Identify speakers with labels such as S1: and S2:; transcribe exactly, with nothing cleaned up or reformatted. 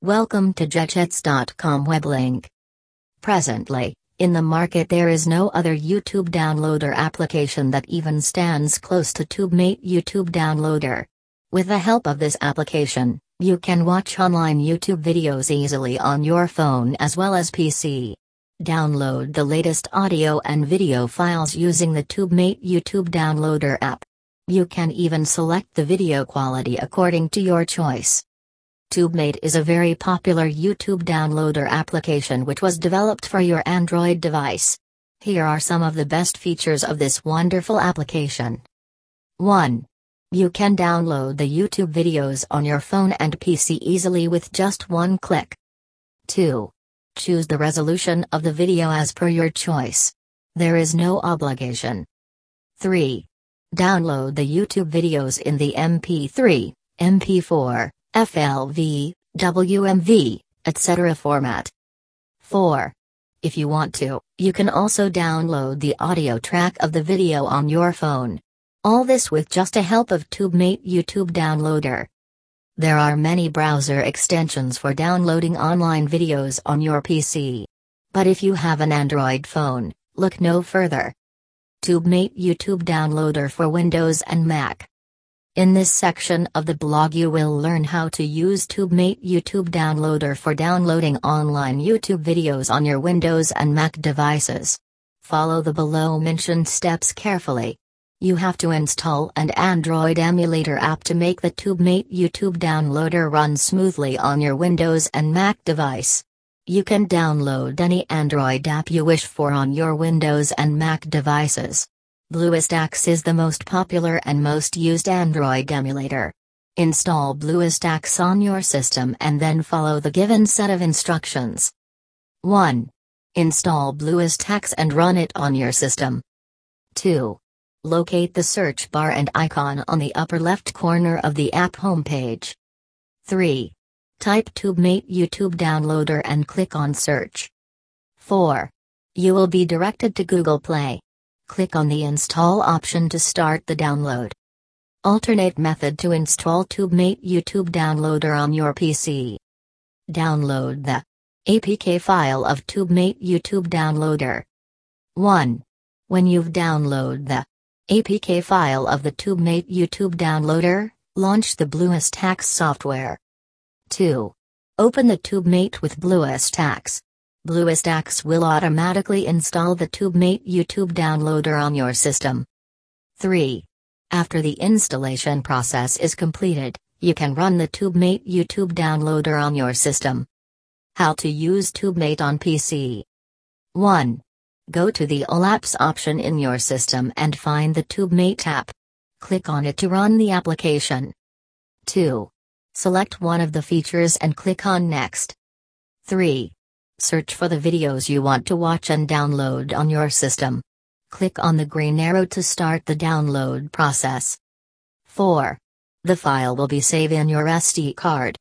S1: Welcome to Jetjets dot com web link. Presently, in the market there is no other YouTube downloader application that even stands close to TubeMate YouTube Downloader. With the help of this application, you can watch online YouTube videos easily on your phone as well as P C. Download the latest audio and video files using the TubeMate YouTube Downloader app. You can even select the video quality according to your choice. TubeMate is a very popular YouTube downloader application which was developed for your Android device. Here are some of the best features of this wonderful application. one. You can download the YouTube videos on your phone and P C easily with just one click. two. Choose the resolution of the video as per your choice. There is no obligation. three. Download the YouTube videos in the M P three, M P four, F L V, W M V, et cetera format. four. If you want to, you can also download the audio track of the video on your phone. All this with just the help of TubeMate YouTube Downloader. There are many browser extensions for downloading online videos on your P C. But if you have an Android phone, look no further. TubeMate YouTube Downloader for Windows and Mac. In this section of the blog you will learn how to use TubeMate YouTube Downloader for downloading online YouTube videos on your Windows and Mac devices. Follow the below mentioned steps carefully. You have to install an Android emulator app to make the TubeMate YouTube Downloader run smoothly on your Windows and Mac device. You can download any Android app you wish for on your Windows and Mac devices. BlueStacks is the most popular and most used Android emulator. Install BlueStacks on your system and then follow the given set of instructions. one. Install BlueStacks and run it on your system. two. Locate the search bar and icon on the upper left corner of the app homepage. three. Type TubeMate YouTube Downloader and click on search. four. You will be directed to Google Play. Click on the install option to start the download. Alternate method to install TubeMate YouTube Downloader on your P C. Download the A P K file of TubeMate YouTube Downloader. one. When you've downloaded the A P K file of the TubeMate YouTube Downloader, launch the BlueStacks software. two. Open the TubeMate with BlueStacks. BlueStacks will automatically install the TubeMate YouTube Downloader on your system. three. After the installation process is completed, you can run the TubeMate YouTube Downloader on your system. How to use TubeMate on P C. one. Go to the All Apps option in your system and find the TubeMate app. Click on it to run the application. two. Select one of the features and click on Next. three. Search for the videos you want to watch and download on your system. Click on the green arrow to start the download process. four. The file will be saved in your S D card.